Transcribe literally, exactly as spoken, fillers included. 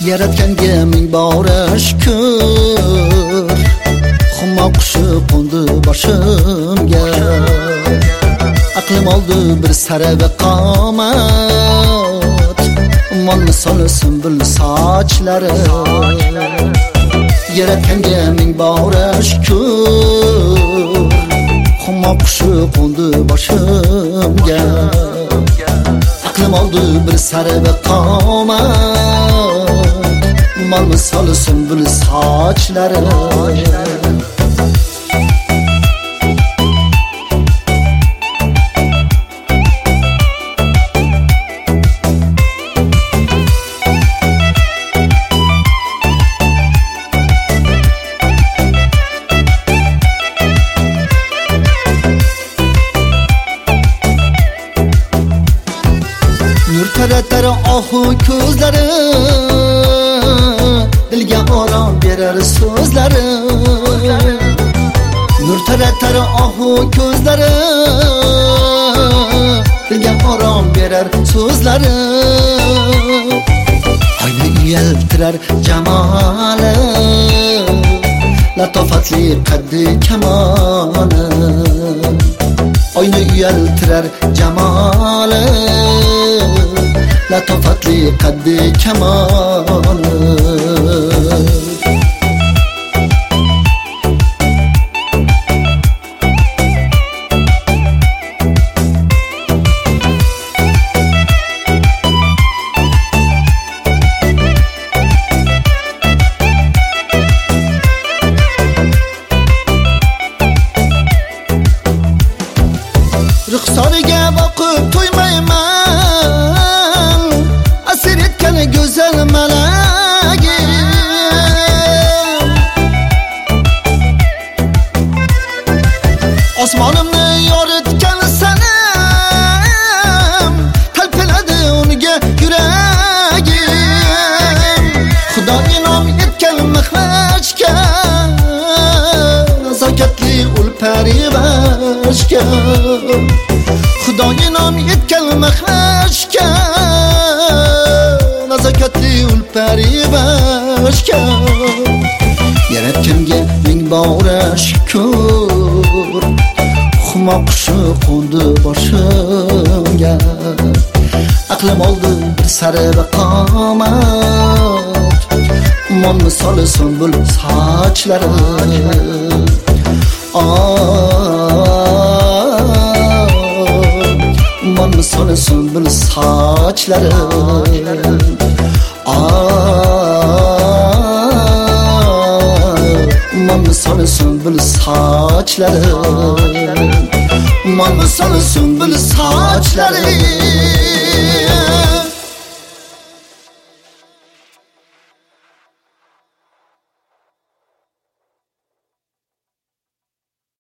Yaratganga ming bora shukr, Xumo qushi qo'ndi boshimga. Aqlim oldi bir sara va qomat, Mon misoli sunbul sochlari. Yaratganga ming bora shukr, Xumo qushi qo'ndi boshimga. Aqlim oldi bir sara va qomat, Mon misoli sunbul sochlari. Nur taratar ohu ko'zlari, dilga orom berar so'zlari. Nur taratar ohu ko'zlari, dilga orom berar so'zlari. Oyni uyaltirar jamoli, latofatli qaddi kamoli. Oyni uyaltirar jamoli, latofatli qaddi kamoli. Ruxsoniga boqib to'ymayman, asir etgan go'zal malagim. Osmonimni yoritgan sanam, talpinadi unga yuragim. Xudo inom etgan mahvashga, nazokatli ul parivashga. Xudo inom etgan mahvashga, nazokatli ul parivashga. Yaratganga ming bora shukr, Xumo qushi qo'ndi boshimga. Aqlim oldi bir sara va qomat, Mon misoli sunbul sochlari. Mon misoli sunbul sochlari. Mon misoli sunbul sochlari. Mon misoli sunbul sochlari.